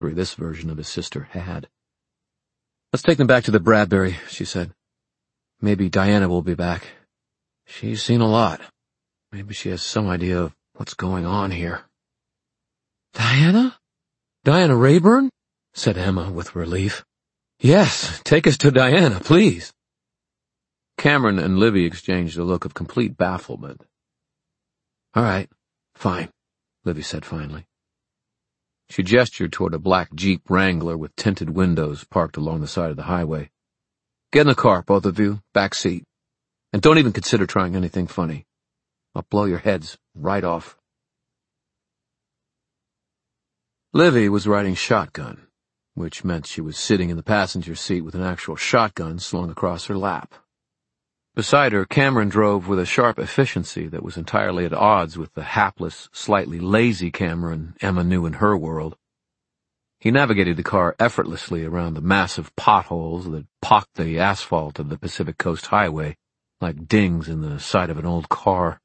this version of his sister had. "Let's take them back to the Bradbury," she said. "Maybe Diana will be back. She's seen a lot. Maybe she has some idea of what's going on here." "Diana? Diana Rayburn?" said Emma with relief. "Yes, take us to Diana, please." Cameron and Livy exchanged a look of complete bafflement. "All right, fine," Livy said finally. She gestured toward a black Jeep Wrangler with tinted windows parked along the side of the highway. "Get in the car, both of you, back seat. And don't even consider trying anything funny. I'll blow your heads right off." Livy was riding shotgun, which meant she was sitting in the passenger seat with an actual shotgun slung across her lap. Beside her, Cameron drove with a sharp efficiency that was entirely at odds with the hapless, slightly lazy Cameron Emma knew in her world. He navigated the car effortlessly around the massive potholes that pocked the asphalt of the Pacific Coast Highway like dings in the side of an old car.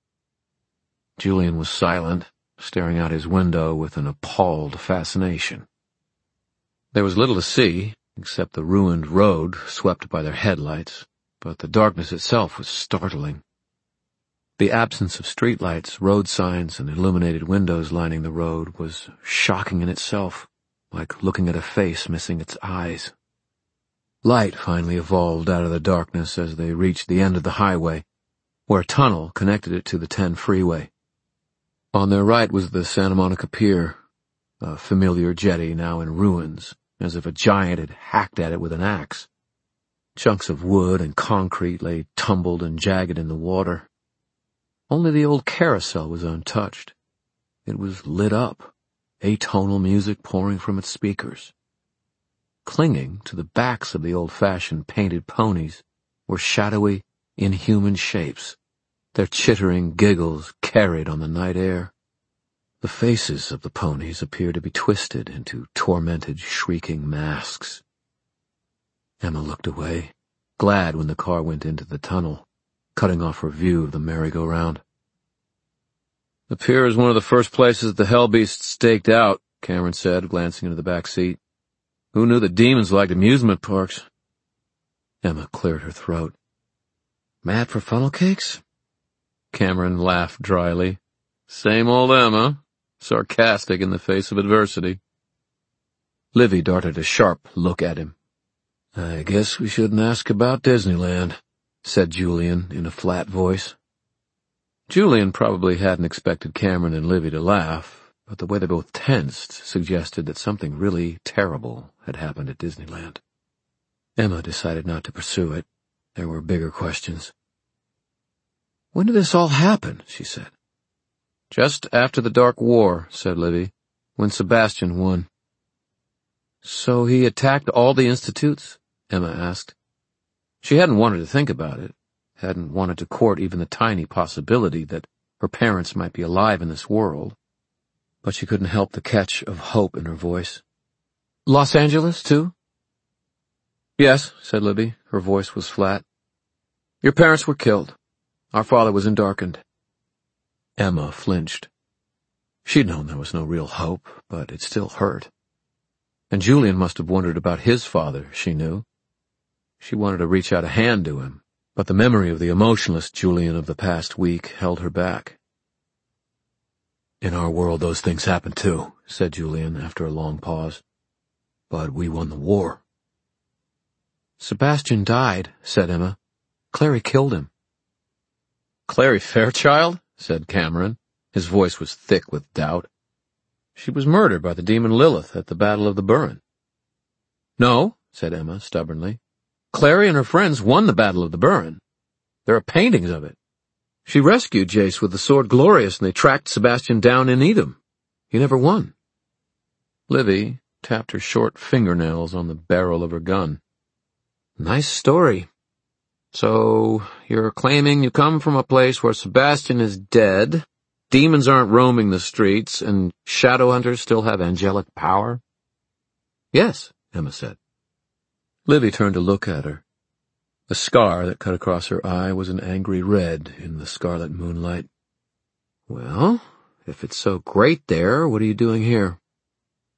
Julian was silent, staring out his window with an appalled fascination. There was little to see, except the ruined road swept by their headlights, but the darkness itself was startling. The absence of streetlights, road signs, and illuminated windows lining the road was shocking in itself, like looking at a face missing its eyes. Light finally evolved out of the darkness as they reached the end of the highway, where a tunnel connected it to the 10 freeway. On their right was the Santa Monica Pier, a familiar jetty now in ruins, as if a giant had hacked at it with an axe. Chunks of wood and concrete lay tumbled and jagged in the water. Only the old carousel was untouched. It was lit up, atonal music pouring from its speakers. Clinging to the backs of the old-fashioned painted ponies were shadowy, inhuman shapes, their chittering giggles carried on the night air. The faces of the ponies appeared to be twisted into tormented, shrieking masks. Emma looked away, glad when the car went into the tunnel, cutting off her view of the merry-go-round. "The pier is one of the first places the hellbeasts staked out," Cameron said, glancing into the back seat. "Who knew that demons liked amusement parks?" Emma cleared her throat. "Mad for funnel cakes?" Cameron laughed dryly. "Same old Emma, sarcastic in the face of adversity." Livy darted a sharp look at him. "I guess we shouldn't ask about Disneyland," said Julian in a flat voice. Julian probably hadn't expected Cameron and Livy to laugh, but the way they both tensed suggested that something really terrible had happened at Disneyland. Emma decided not to pursue it. There were bigger questions. "When did this all happen?" she said. "Just after the Dark War," said Livy, "when Sebastian won." "So he attacked all the institutes?" Emma asked. She hadn't wanted to think about it, hadn't wanted to court even the tiny possibility that her parents might be alive in this world, but she couldn't help the catch of hope in her voice. "Los Angeles, too?" "Yes," said Libby. Her voice was flat. "Your parents were killed. Our father was endarkened." Emma flinched. She'd known there was no real hope, but it still hurt. And Julian must have wondered about his father, she knew. She wanted to reach out a hand to him, but the memory of the emotionless Julian of the past week held her back. "In our world those things happen too," said Julian after a long pause. "But we won the war." "Sebastian died," said Emma. "Clary killed him." "Clary Fairchild?" said Cameron. His voice was thick with doubt. "She was murdered by the demon Lilith at the Battle of the Burren." "No," said Emma stubbornly. "Clary and her friends won the Battle of the Burren. There are paintings of it. She rescued Jace with the sword Glorious, and they tracked Sebastian down in Edom. He never won." Livy tapped her short fingernails on the barrel of her gun. "Nice story. So, you're claiming you come from a place where Sebastian is dead, demons aren't roaming the streets, and shadow hunters still have angelic power?" "Yes," Emma said. Livy turned to look at her. The scar that cut across her eye was an angry red in the scarlet moonlight. "Well, if it's so great there, what are you doing here?"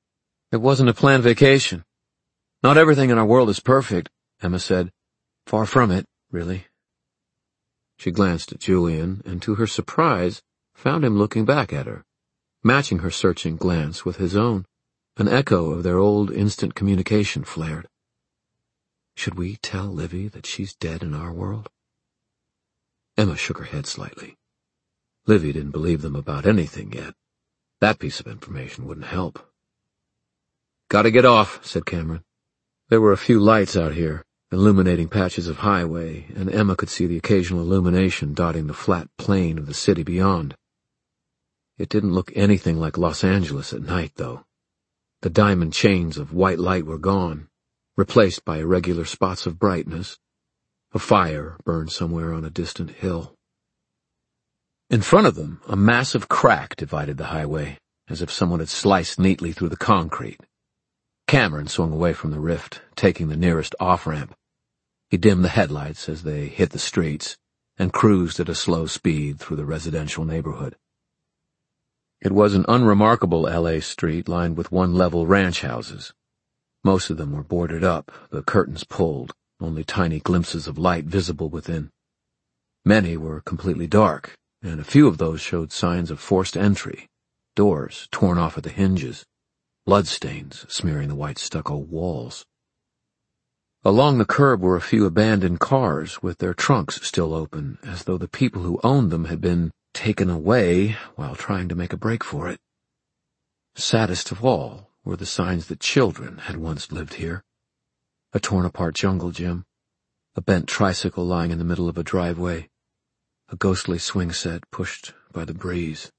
It wasn't a planned vacation. Not everything in our world is perfect, Emma said. Far from it, really. She glanced at Julian, and to her surprise, found him looking back at her, matching her searching glance with his own. An echo of their old instant communication flared. Should we tell Livy that she's dead in our world? Emma shook her head slightly. Livy didn't believe them about anything yet. That piece of information wouldn't help. Gotta get off, said Cameron. There were a few lights out here, illuminating patches of highway, and Emma could see the occasional illumination dotting the flat plain of the city beyond. It didn't look anything like Los Angeles at night, though. The diamond chains of white light were gone, replaced by irregular spots of brightness. A fire burned somewhere on a distant hill. In front of them, a massive crack divided the highway, as if someone had sliced neatly through the concrete. Cameron swung away from the rift, taking the nearest off-ramp. He dimmed the headlights as they hit the streets, and cruised at a slow speed through the residential neighborhood. It was an unremarkable L.A. street lined with one-level ranch houses. Most of them were boarded up, the curtains pulled, only tiny glimpses of light visible within. Many were completely dark, and a few of those showed signs of forced entry, doors torn off at the hinges, bloodstains smearing the white stucco walls. Along the curb were a few abandoned cars with their trunks still open, as though the people who owned them had been taken away while trying to make a break for it. Saddest of all were the signs that children had once lived here. A torn-apart jungle gym, a bent tricycle lying in the middle of a driveway, a ghostly swing set pushed by the breeze.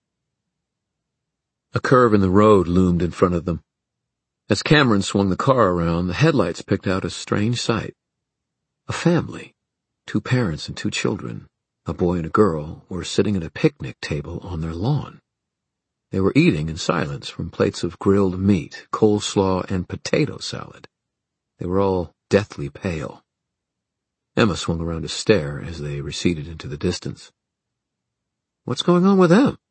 A curve in the road loomed in front of them. As Cameron swung the car around, the headlights picked out a strange sight. A family, 2 parents and 2 children, a boy and a girl, were sitting at a picnic table on their lawn. They were eating in silence from plates of grilled meat, coleslaw, and potato salad. They were all deathly pale. Emma swung around to stare as they receded into the distance. What's going on with them?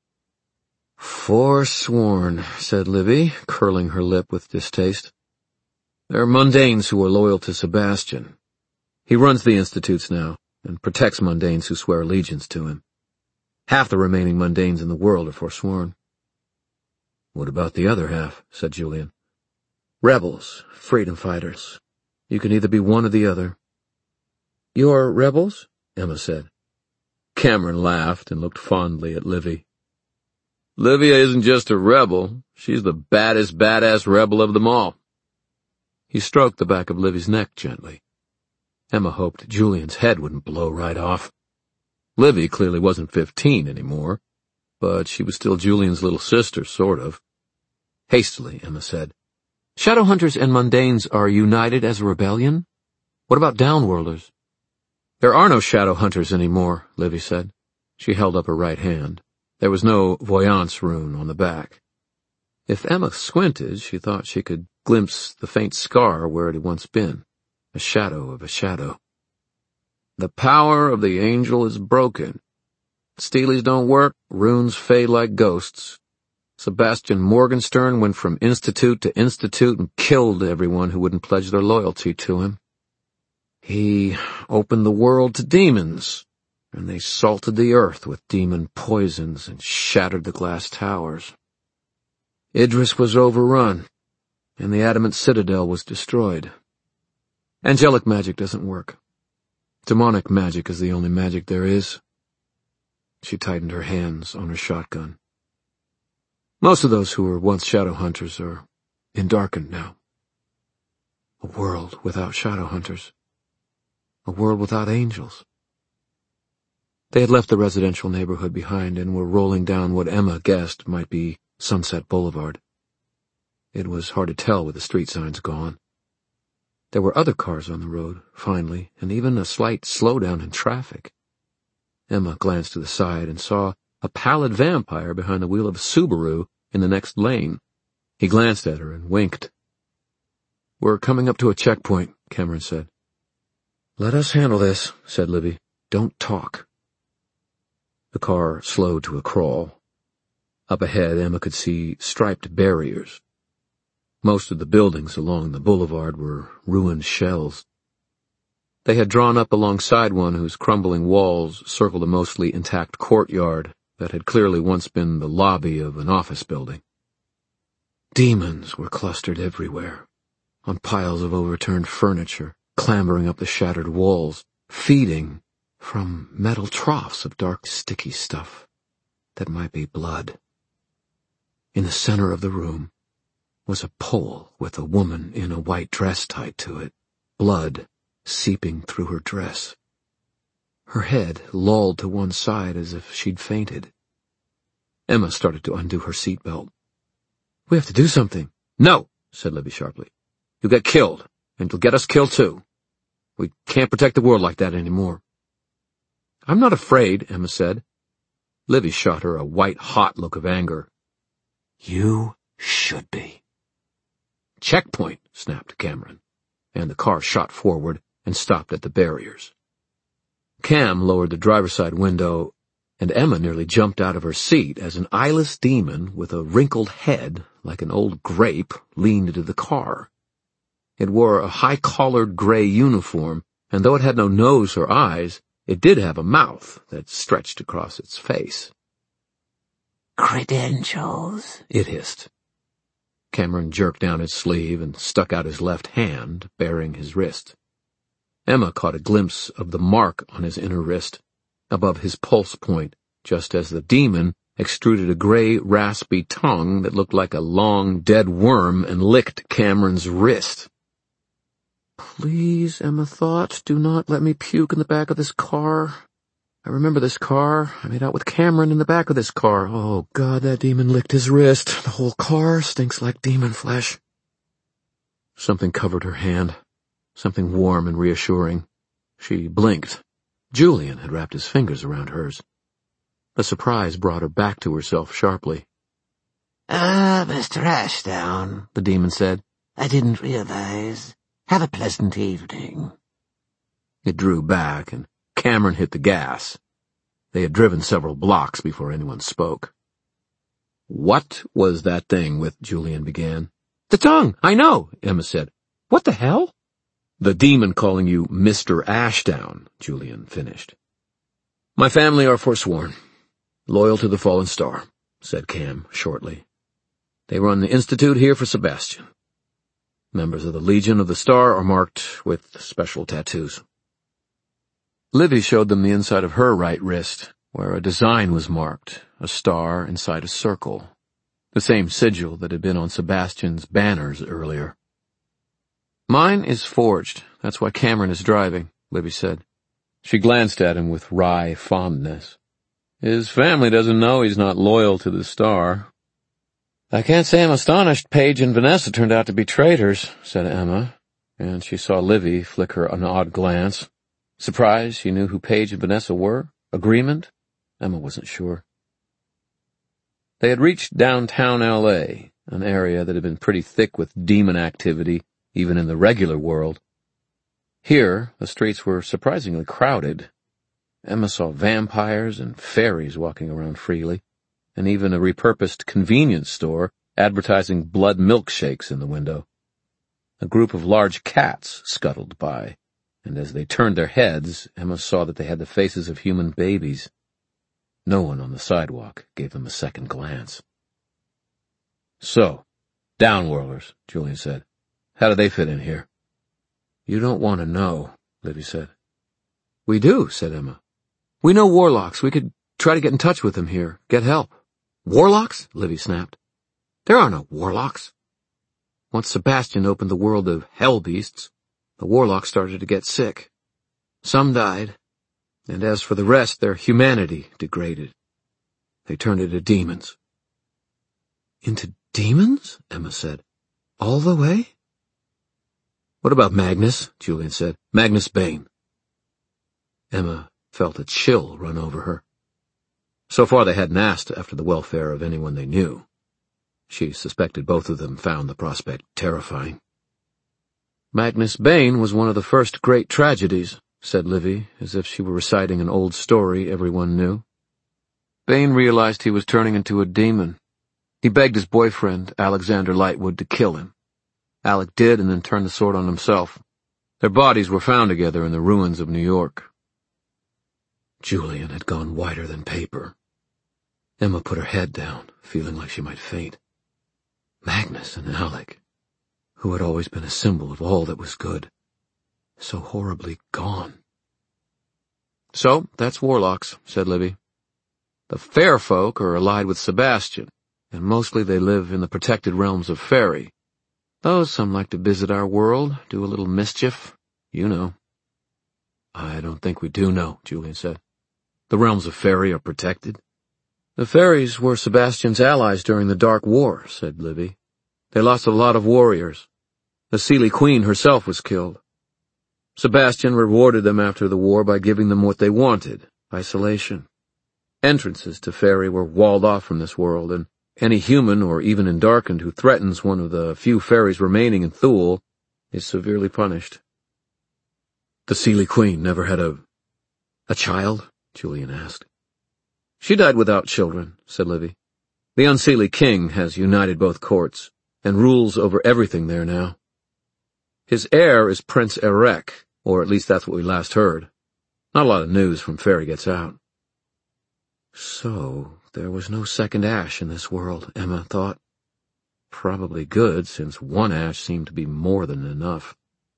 Forsworn, said Livy, curling her lip with distaste. They're mundanes who are loyal to Sebastian. He runs the institutes now, and protects mundanes who swear allegiance to him. Half the remaining mundanes in the world are forsworn. What about the other half? Said Julian. Rebels, freedom fighters. You can either be one or the other. You're rebels? Emma said. Cameron laughed and looked fondly at Livy. Livia isn't just a rebel. She's the baddest badass rebel of them all. He stroked the back of Livy's neck gently. Emma hoped Julian's head wouldn't blow right off. Livy clearly wasn't 15 anymore, but she was still Julian's little sister, sort of. Hastily, Emma said, Shadowhunters and Mundanes are united as a rebellion? What about Downworlders? There are no Shadowhunters anymore, Livy said. She held up her right hand. There was no voyance rune on the back. If Emma squinted, she thought she could glimpse the faint scar where it had once been, a shadow of a shadow. The power of the angel is broken. Steelies don't work, runes fade like ghosts. Sebastian Morgenstern went from institute to institute and killed everyone who wouldn't pledge their loyalty to him. He opened the world to demons, and they salted the earth with demon poisons and shattered the glass towers. Idris was overrun, and the adamant citadel was destroyed. Angelic magic doesn't work. Demonic magic is the only magic there is. She tightened her hands on her shotgun. Most of those who were once Shadowhunters are endarkened now. A world without Shadowhunters. A world without angels. They had left the residential neighborhood behind and were rolling down what Emma guessed might be Sunset Boulevard. It was hard to tell with the street signs gone. There were other cars on the road, finally, and even a slight slowdown in traffic. Emma glanced to the side and saw a pallid vampire behind the wheel of a Subaru in the next lane. He glanced at her and winked. We're coming up to a checkpoint, Cameron said. Let us handle this, said Livy. Don't talk. The car slowed to a crawl. Up ahead, Emma could see striped barriers. Most of the buildings along the boulevard were ruined shells. They had drawn up alongside one whose crumbling walls circled a mostly intact courtyard that had clearly once been the lobby of an office building. Demons were clustered everywhere, on piles of overturned furniture, clambering up the shattered walls, feeding from metal troughs of dark, sticky stuff that might be blood. In the center of the room was a pole with a woman in a white dress tied to it, blood seeping through her dress. Her head lolled to one side as if she'd fainted. Emma started to undo her seatbelt. "We have to do something." "No," said Livy sharply. "You'll get killed, and you'll get us killed too. We can't protect the world like that anymore." "I'm not afraid," Emma said. Livy shot her a white-hot look of anger. "You should be." "Checkpoint," snapped Cameron, and the car shot forward and stopped at the barriers. Cam lowered the driver's side window, and Emma nearly jumped out of her seat as an eyeless demon with a wrinkled head like an old grape leaned into the car. It wore a high-collared gray uniform, and though it had no nose or eyes, it did have a mouth that stretched across its face. "Credentials?" it hissed. Cameron jerked down his sleeve and stuck out his left hand, baring his wrist. Emma caught a glimpse of the mark on his inner wrist, above his pulse point, just as the demon extruded a gray, raspy tongue that looked like a long, dead worm and licked Cameron's wrist. "Please," Emma thought, "do not let me puke in the back of this car. I remember this car. I made out with Cameron in the back of this car. Oh, God, that demon licked his wrist. The whole car stinks like demon flesh." Something covered her hand, something warm and reassuring. She blinked. Julian had wrapped his fingers around hers. The surprise brought her back to herself sharply. Mr. Ashdown," the demon said. "I didn't realize. Have a pleasant evening." It drew back, and Cameron hit the gas. They had driven several blocks before anyone spoke. "What was that thing with?" Julian began. "The tongue, I know," Emma said. "What the hell?" "The demon calling you Mr. Ashdown," Julian finished. "My family are forsworn. Loyal to the fallen star," said Cam shortly. "They run the institute here for Sebastian. Members of the Legion of the Star are marked with special tattoos." Livy showed them the inside of her right wrist, where a design was marked, a star inside a circle, the same sigil that had been on Sebastian's banners earlier. "Mine is forged. That's why Cameron is driving," Livy said. She glanced at him with wry fondness. "His family doesn't know he's not loyal to the Star." "I can't say I'm astonished Paige and Vanessa turned out to be traitors," said Emma, and she saw Livy flick her an odd glance. Surprised she knew who Paige and Vanessa were? Agreement? Emma wasn't sure. They had reached downtown L.A., an area that had been pretty thick with demon activity, even in the regular world. Here, the streets were surprisingly crowded. Emma saw vampires and fairies walking around freely, and even a repurposed convenience store advertising blood milkshakes in the window. A group of large cats scuttled by, and as they turned their heads, Emma saw that they had the faces of human babies. No one on the sidewalk gave them a second glance. "So, downworlders," Julian said. "How do they fit in here?" "You don't want to know," Livy said. "We do," said Emma. "We know warlocks. We could try to get in touch with them here, get help." "Warlocks?" Livy snapped. "There are no warlocks. Once Sebastian opened the world of hell beasts, the warlocks started to get sick. Some died, and as for the rest, their humanity degraded. They turned into demons." "Into demons?" Emma said. "All the way?" "What about Magnus?" Julian said. "Magnus Bane." Emma felt a chill run over her. So far they hadn't asked after the welfare of anyone they knew. She suspected both of them found the prospect terrifying. "Magnus Bane was one of the first great tragedies," said Livy, as if she were reciting an old story everyone knew. "Bane realized he was turning into a demon. He begged his boyfriend, Alexander Lightwood, to kill him. Alec did, and then turned the sword on himself. Their bodies were found together in the ruins of New York. Julian had gone whiter than paper. Emma put her head down, feeling like she might faint. Magnus and Alec, who had always been a symbol of all that was good, so horribly gone. "So, that's Warlocks," said Livy. "The fair folk are allied with Sebastian, and mostly they live in the protected realms of Fairy. Though some like to visit our world, do a little mischief, you know." "I don't think we do know," Julian said. "The realms of Fairy are protected." "The Fairies were Sebastian's allies during the Dark War," said Livy. "They lost a lot of warriors. The Seelie Queen herself was killed. Sebastian rewarded them after the war by giving them what they wanted, isolation. Entrances to Fairy were walled off from this world, and any human or even Endarkened who threatens one of the few fairies remaining in Thule is severely punished." "The Seelie Queen never had a child?" Julian asked. "She died without children," said Livy. "The Unseelie King has united both courts, and rules over everything there now. His heir is Prince Erek, or at least that's what we last heard. Not a lot of news from Fairy gets out." So, there was no second Ash in this world, Emma thought. Probably good, since one Ash seemed to be more than enough.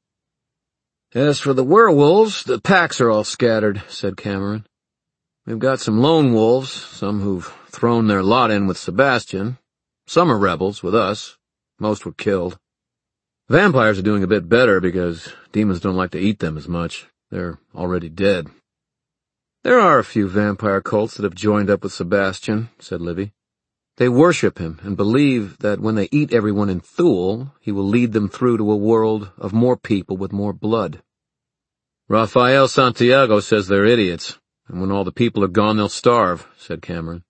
"As for the werewolves, the packs are all scattered," said Cameron. "We've got some lone wolves, some who've thrown their lot in with Sebastian. Some are rebels with us. Most were killed. Vampires are doing a bit better because demons don't like to eat them as much. They're already dead." "There are a few vampire cults that have joined up with Sebastian," said Livy. "They worship him and believe that when they eat everyone in Thule, he will lead them through to a world of more people with more blood." "Rafael Santiago says they're idiots, and when all the people are gone they'll starve," said Cameron.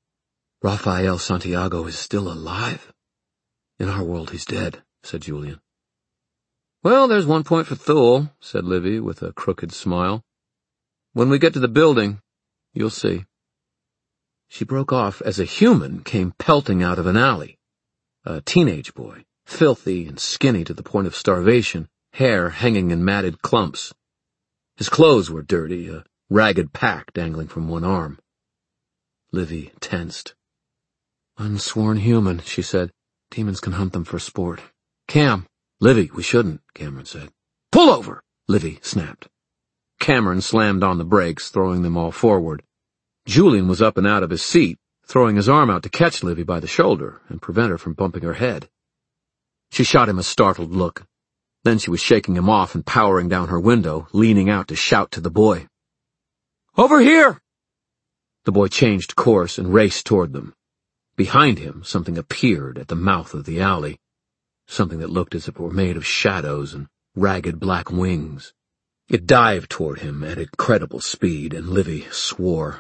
"Rafael Santiago is still alive? In our world he's dead," said Julian. "Well, there's one point for Thule," said Livy with a crooked smile. "When we get to the building, you'll see." She broke off as a human came pelting out of an alley. A teenage boy, filthy and skinny to the point of starvation, hair hanging in matted clumps. His clothes were dirty, a ragged pack dangling from one arm. Livy tensed. "Unsworn human," she said. "Demons can hunt them for sport." "Cam!" "Livy, we shouldn't," Cameron said. "Pull over!" Livy snapped. Cameron slammed on the brakes, throwing them all forward. Julian was up and out of his seat, throwing his arm out to catch Livy by the shoulder and prevent her from bumping her head. She shot him a startled look. Then she was shaking him off and powering down her window, leaning out to shout to the boy. "Over here!" The boy changed course and raced toward them. Behind him, something appeared at the mouth of the alley, something that looked as if it were made of shadows and ragged black wings. It dived toward him at incredible speed, and Livy swore.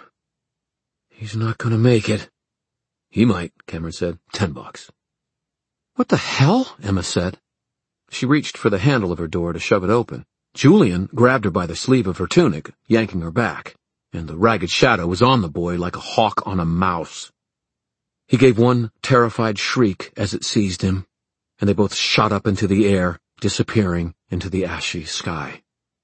"He's not going to make it." "He might," Cameron said. $10. "What the hell?" Emma said. She reached for the handle of her door to shove it open. Julian grabbed her by the sleeve of her tunic, yanking her back, and the ragged shadow was on the boy like a hawk on a mouse. He gave one terrified shriek as it seized him, and they both shot up into the air, disappearing into the ashy sky.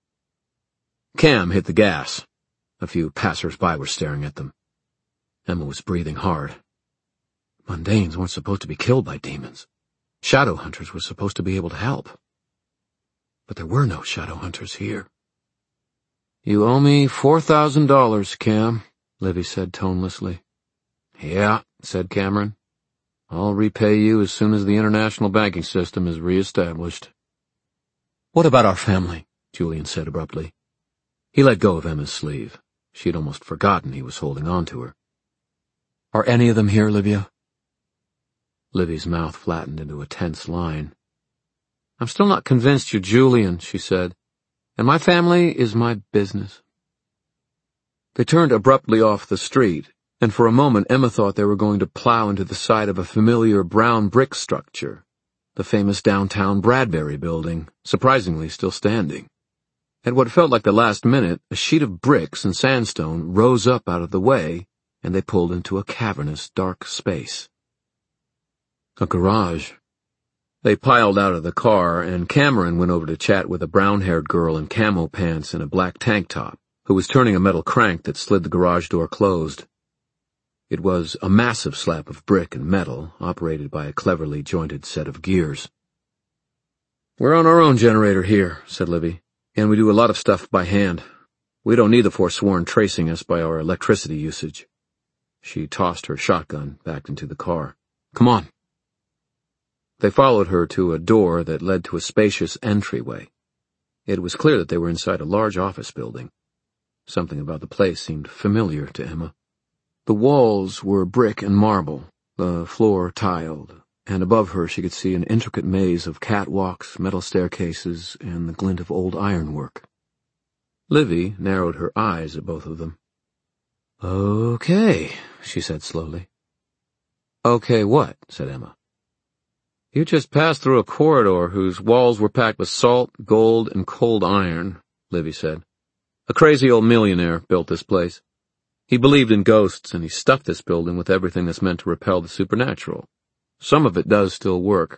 Cam hit the gas. A few passers-by were staring at them. Emma was breathing hard. Mundanes weren't supposed to be killed by demons. Shadow hunters were supposed to be able to help. But there were no shadow hunters here. "You owe me $4,000, Cam," Livy said tonelessly. "Yeah," said Cameron. "I'll repay you as soon as the international banking system is re-established." "What about our family?" Julian said abruptly. He let go of Emma's sleeve. She had almost forgotten he was holding on to her. "Are any of them here, Livia?" Livy's mouth flattened into a tense line. "I'm still not convinced you're Julian," she said, "and my family is my business." They turned abruptly off the street, and for a moment Emma thought they were going to plow into the side of a familiar brown brick structure, the famous downtown Bradbury building, surprisingly still standing. At what felt like the last minute, a sheet of bricks and sandstone rose up out of the way, and they pulled into a cavernous, dark space. A garage. They piled out of the car, and Cameron went over to chat with a brown-haired girl in camo pants and a black tank top, who was turning a metal crank that slid the garage door closed. It was a massive slab of brick and metal, operated by a cleverly jointed set of gears. "We're on our own generator here," said Livy, "and we do a lot of stuff by hand. We don't need the Forsworn tracing us by our electricity usage." She tossed her shotgun back into the car. "Come on." They followed her to a door that led to a spacious entryway. It was clear that they were inside a large office building. Something about the place seemed familiar to Emma. The walls were brick and marble, the floor tiled, and above her she could see an intricate maze of catwalks, metal staircases, and the glint of old ironwork. Livy narrowed her eyes at both of them. "Okay," she said slowly. "Okay what?" said Emma. "You just passed through a corridor whose walls were packed with salt, gold, and cold iron," Livy said. "A crazy old millionaire built this place. He believed in ghosts, and he stuffed this building with everything that's meant to repel the supernatural. Some of it does still work."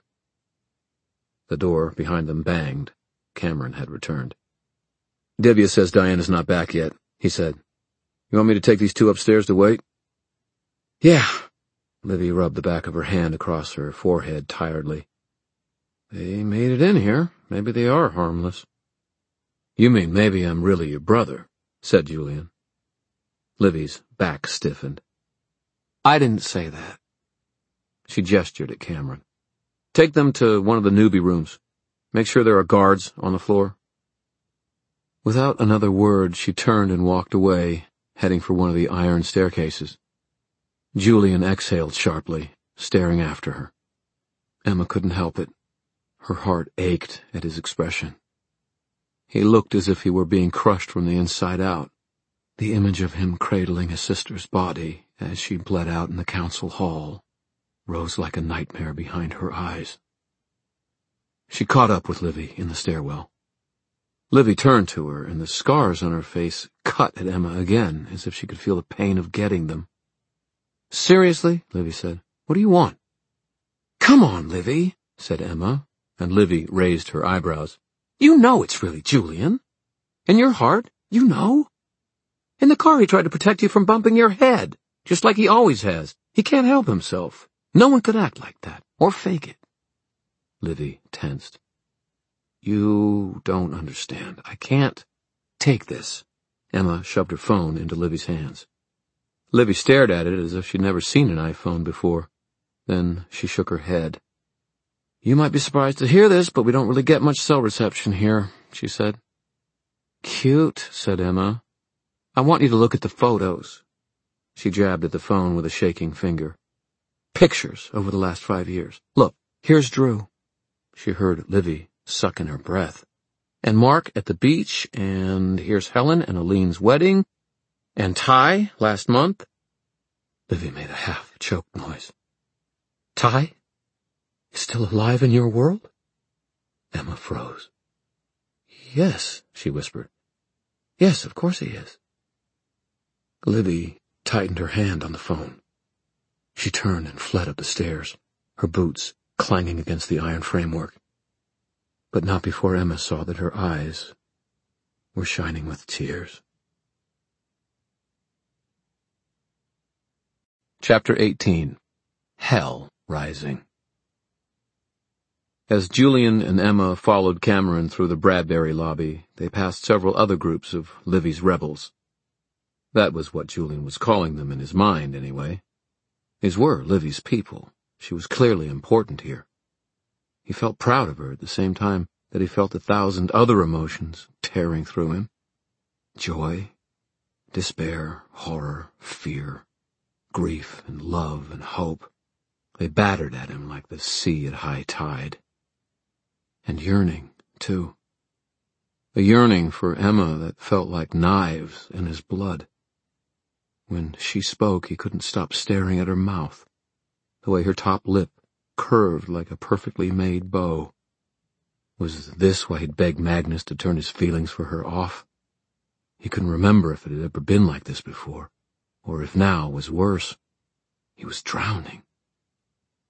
The door behind them banged. Cameron had returned. "Divya says Diana's not back yet," he said. "You want me to take these two upstairs to wait?" "Yeah." Livy rubbed the back of her hand across her forehead tiredly. "They made it in here. Maybe they are harmless." "You mean maybe I'm really your brother," said Julian. Livy's back stiffened. "I didn't say that." She gestured at Cameron. "Take them to one of the newbie rooms. Make sure there are guards on the floor." Without another word, she turned and walked away, heading for one of the iron staircases. Julian exhaled sharply, staring after her. Emma couldn't help it. Her heart ached at his expression. He looked as if he were being crushed from the inside out. The image of him cradling his sister's body as she bled out in the council hall rose like a nightmare behind her eyes. She caught up with Livy in the stairwell. Livy turned to her, and the scars on her face cut at Emma again, as if she could feel the pain of getting them. "Seriously?" Livy said. "What do you want?" "Come on, Livy," said Emma, and Livy raised her eyebrows. "You know it's really Julian. In your heart, you know. In the car he tried to protect you from bumping your head, just like he always has. He can't help himself. No one could act like that, or fake it." Livy tensed. "You don't understand. I can't take this." Emma shoved her phone into Livy's hands. Livy stared at it as if she'd never seen an iPhone before. Then she shook her head. "You might be surprised to hear this, but we don't really get much cell reception here," she said. "Cute," said Emma. "I want you to look at the photos." She jabbed at the phone with a shaking finger. "Pictures over the last 5 years. Look, here's Drew." She heard Livy suck in her breath. "And Mark at the beach, and here's Helen and Aline's wedding, and Ty last month." Livy made a half-choked noise. "Ty is still alive in your world?" Emma froze. "Yes," she whispered. "Yes, of course he is." Livy tightened her hand on the phone. She turned and fled up the stairs, her boots clanging against the iron framework. But not before Emma saw that her eyes were shining with tears. Chapter 18. Hell Rising. As Julian and Emma followed Cameron through the Bradbury lobby, they passed several other groups of Livy's rebels. That was what Julian was calling them in his mind, anyway. These were Livy's people. She was clearly important here. He felt proud of her at the same time that he felt 1,000 other emotions tearing through him. Joy, despair, horror, fear, grief and love and hope. They battered at him like the sea at high tide. And yearning, too. A yearning for Emma that felt like knives in his blood. When she spoke, he couldn't stop staring at her mouth, the way her top lip curved like a perfectly made bow. Was this why he'd begged Magnus to turn his feelings for her off? He couldn't remember if it had ever been like this before, or if now was worse. He was drowning.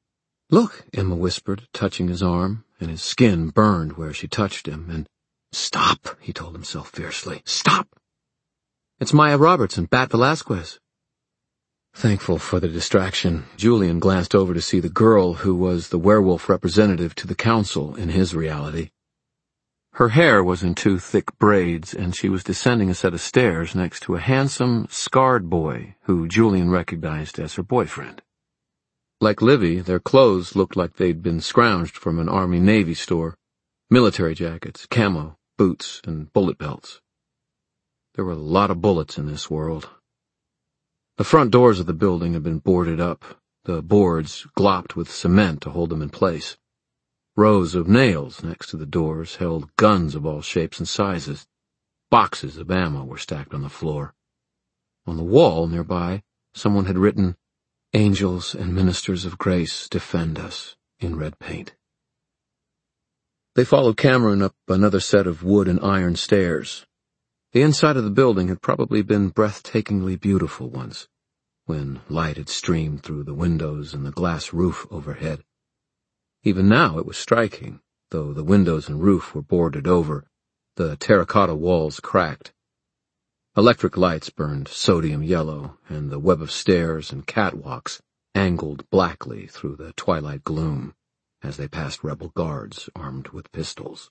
"Look," Emma whispered, touching his arm, and his skin burned where she touched him, and "Stop," he told himself fiercely. "Stop! It's Maya Roberts and Bat Velasquez." Thankful for the distraction, Julian glanced over to see the girl who was the werewolf representative to the council in his reality. Her hair was in 2 thick braids, and she was descending a set of stairs next to a handsome, scarred boy who Julian recognized as her boyfriend. Like Livy, their clothes looked like they'd been scrounged from an Army-Navy store. Military jackets, camo, boots, and bullet belts. There were a lot of bullets in this world. The front doors of the building had been boarded up, the boards glopped with cement to hold them in place. Rows of nails next to the doors held guns of all shapes and sizes. Boxes of ammo were stacked on the floor. On the wall nearby, someone had written, "Angels and ministers of grace defend us," in red paint. They followed Cameron up another set of wood and iron stairs. The inside of the building had probably been breathtakingly beautiful once, when light had streamed through the windows and the glass roof overhead. Even now it was striking, though the windows and roof were boarded over, the terracotta walls cracked. Electric lights burned sodium yellow, and the web of stairs and catwalks angled blackly through the twilight gloom as they passed rebel guards armed with pistols.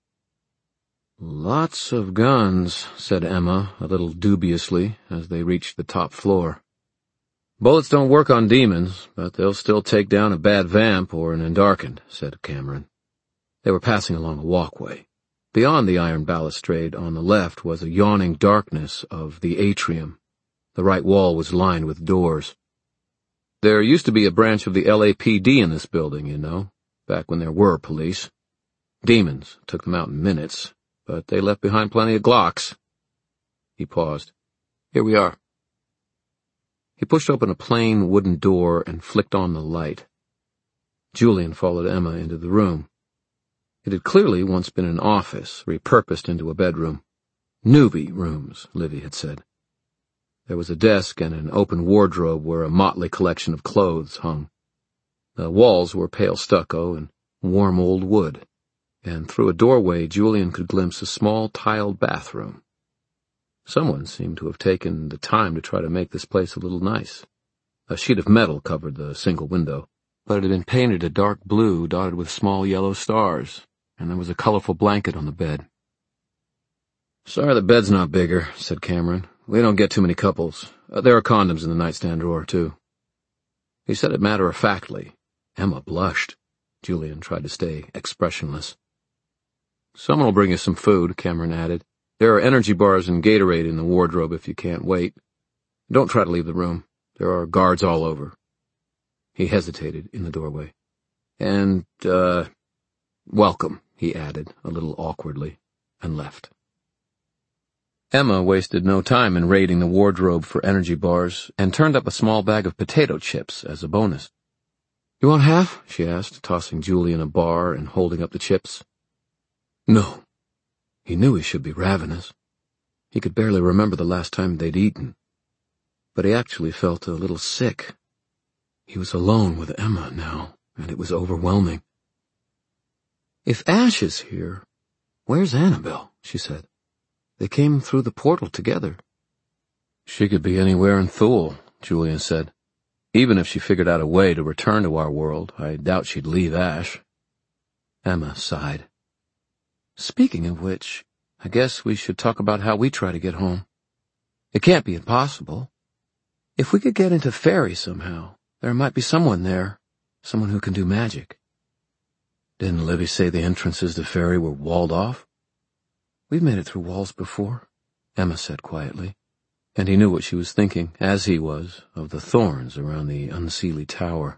"Lots of guns," said Emma, a little dubiously, as they reached the top floor. "Bullets don't work on demons, but they'll still take down a bad vamp or an Endarkened," said Cameron. They were passing along a walkway. Beyond the iron balustrade on the left was a yawning darkness of the atrium. The right wall was lined with doors. "There used to be a branch of the LAPD in this building, you know, back when there were police. Demons took them out in minutes, but they left behind plenty of Glocks." He paused. "Here we are." He pushed open a plain wooden door and flicked on the light. Julian followed Emma into the room. It had clearly once been an office, repurposed into a bedroom. "Newbie rooms," Livy had said. There was a desk and an open wardrobe where a motley collection of clothes hung. The walls were pale stucco and warm old wood, and through a doorway Julian could glimpse a small tiled bathroom. Someone seemed to have taken the time to try to make this place a little nice. A sheet of metal covered the single window, but it had been painted a dark blue dotted with small yellow stars, and there was a colorful blanket on the bed. "Sorry the bed's not bigger," said Cameron. "We don't get too many couples. There are condoms in the nightstand drawer, too." He said it matter-of-factly. Emma blushed. Julian tried to stay expressionless. "Someone will bring you some food," Cameron added. "There are energy bars and Gatorade in the wardrobe if you can't wait. Don't try to leave the room. There are guards all over." He hesitated in the doorway. "And, welcome," he added, a little awkwardly, and left. Emma wasted no time in raiding the wardrobe for energy bars and turned up a small bag of potato chips as a bonus. "You want half?" she asked, tossing Julian a bar and holding up the chips. "No." He knew he should be ravenous. He could barely remember the last time they'd eaten. But he actually felt a little sick. He was alone with Emma now, and it was overwhelming. "If Ash is here, where's Annabelle?" she said. "They came through the portal together." "She could be anywhere in Thule," Julian said. "Even if she figured out a way to return to our world, I doubt she'd leave Ash." Emma sighed. "Speaking of which, I guess we should talk about how we try to get home. It can't be impossible. If we could get into Fairy somehow, there might be someone there, someone who can do magic." "Didn't Livy say the entrances to Fairy were walled off?" "We've made it through walls before," Emma said quietly, and he knew what she was thinking, as he was, of the thorns around the unseelie tower.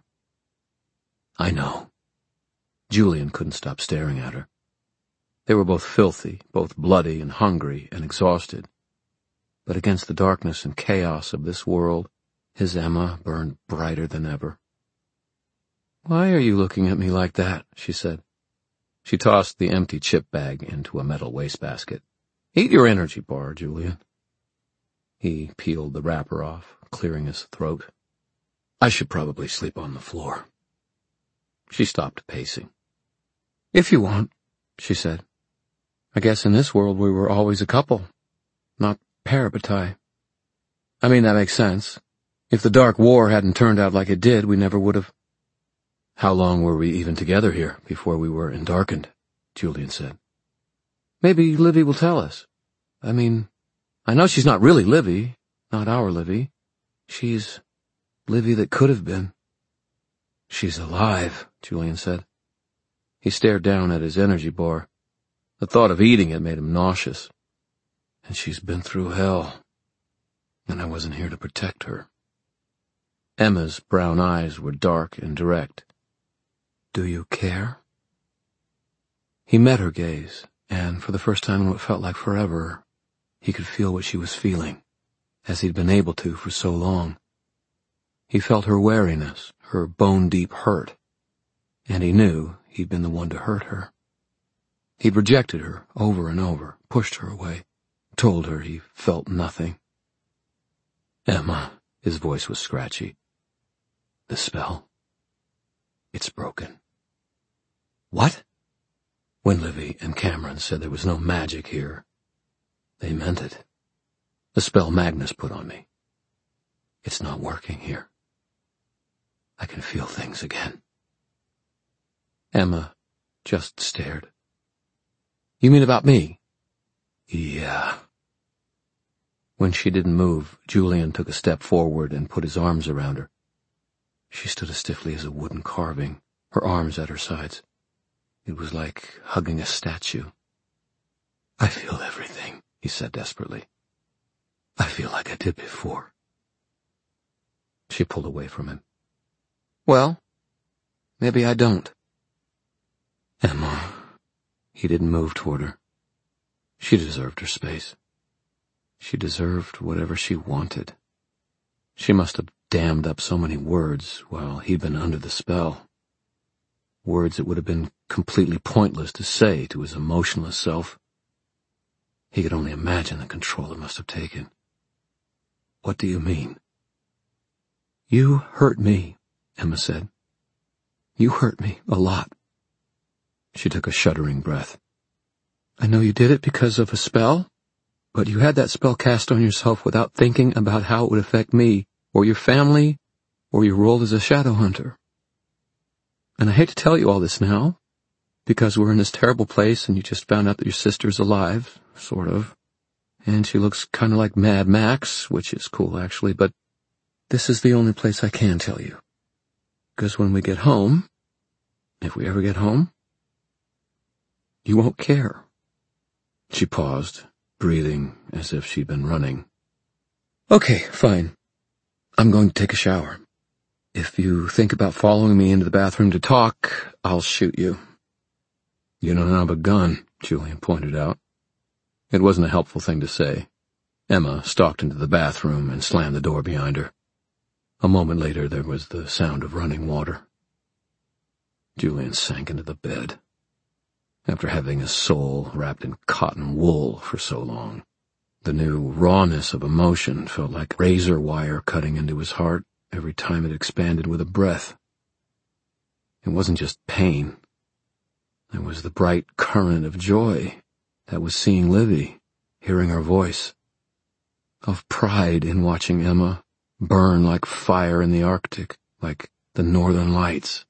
"I know." Julian couldn't stop staring at her. They were both filthy, both bloody and hungry and exhausted. But against the darkness and chaos of this world, his Emma burned brighter than ever. "Why are you looking at me like that?" she said. She tossed the empty chip bag into a metal wastebasket. "Eat your energy bar, Julian." He peeled the wrapper off, clearing his throat. "I should probably sleep on the floor." She stopped pacing. "If you want," she said. "I guess in this world we were always a couple, not parabatai. I mean, that makes sense. If the Dark War hadn't turned out like it did, we never would have." "How long were we even together here before we were endarkened?" Julian said. "Maybe Livy will tell us. I mean, I know she's not really Livy, not our Livy. She's Livy that could have been." "She's alive," Julian said. He stared down at his energy bar. The thought of eating it made him nauseous. "And she's been through hell. And I wasn't here to protect her." Emma's brown eyes were dark and direct. "Do you care?" He met her gaze, and for the first time in what felt like forever, he could feel what she was feeling, as he'd been able to for so long. He felt her wariness, her bone-deep hurt, and he knew he'd been the one to hurt her. He'd rejected her over and over, pushed her away, told her he felt nothing. "Emma," his voice was scratchy. "The spell, it's broken." "What?" When Livy and Cameron said there was no magic here, they meant it. The spell Magnus put on me. It's not working here. I can feel things again. Emma just stared. "You mean about me?" "Yeah." When she didn't move, Julian took a step forward and put his arms around her. She stood as stiffly as a wooden carving, her arms at her sides. It was like hugging a statue. "I feel everything," he said desperately. "I feel like I did before." She pulled away from him. "Well, maybe I don't." "Emma," he didn't move toward her. She deserved her space. She deserved whatever she wanted. She must have dammed up so many words while he'd been under the spell. Words that would have been completely pointless to say to his emotionless self. He could only imagine the control it must have taken. "What do you mean?" "You hurt me," Emma said. "You hurt me a lot." She took a shuddering breath. "I know you did it because of a spell, but you had that spell cast on yourself without thinking about how it would affect me, or your family, or your role as a shadow hunter. And I hate to tell you all this now, because we're in this terrible place and you just found out that your sister's alive, sort of, and she looks kind of like Mad Max, which is cool actually, but this is the only place I can tell you. Because when we get home, if we ever get home, you won't care." She paused, breathing as if she'd been running. "Okay, fine. I'm going to take a shower. If you think about following me into the bathroom to talk, I'll shoot you." "You don't have a gun," Julian pointed out. It wasn't a helpful thing to say. Emma stalked into the bathroom and slammed the door behind her. A moment later there was the sound of running water. Julian sank into the bed. After having his soul wrapped in cotton wool for so long, the new rawness of emotion felt like razor wire cutting into his heart every time it expanded with a breath. It wasn't just pain. There was the bright current of joy that was seeing Livy, hearing her voice, of pride in watching Emma burn like fire in the Arctic, like the northern lights.